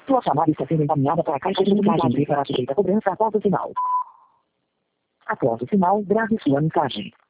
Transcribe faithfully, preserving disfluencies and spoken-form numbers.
Sua chamada está sendo encaminhada para a caixa de mensagem e para a sujeita cobrança após o sinal. Após o sinal, grave sua mensagem.